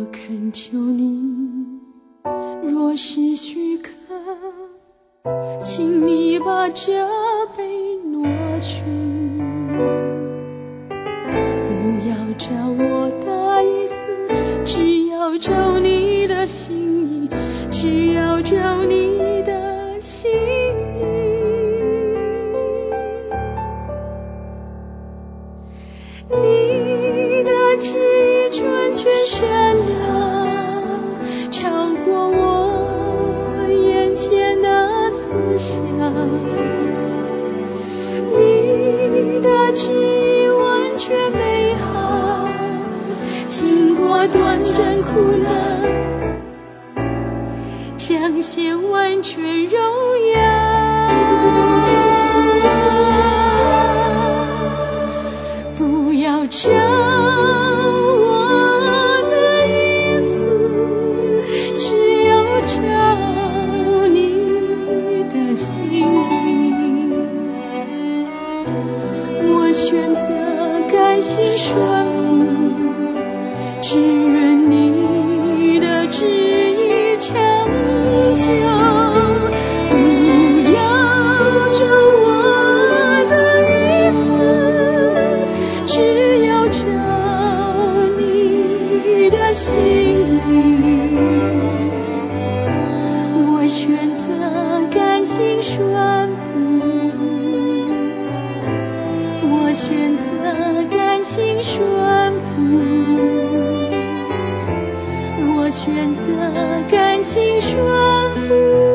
恳求你，若是许可，请你把这杯挪去，不要照我的意思，只要照你的心意，只要照你的心意。你的旨意纯全善良，超过我眼前的思想。你的旨意完全美好，经过短暂苦难，彰显完全荣耀。不要照我的意思，只要照你的心意。我选择甘心顺服，只愿你的旨意成就。不要照我的意思，只要照你的心意。我选择甘心顺服，我选择甘心顺服，我选择甘心顺服。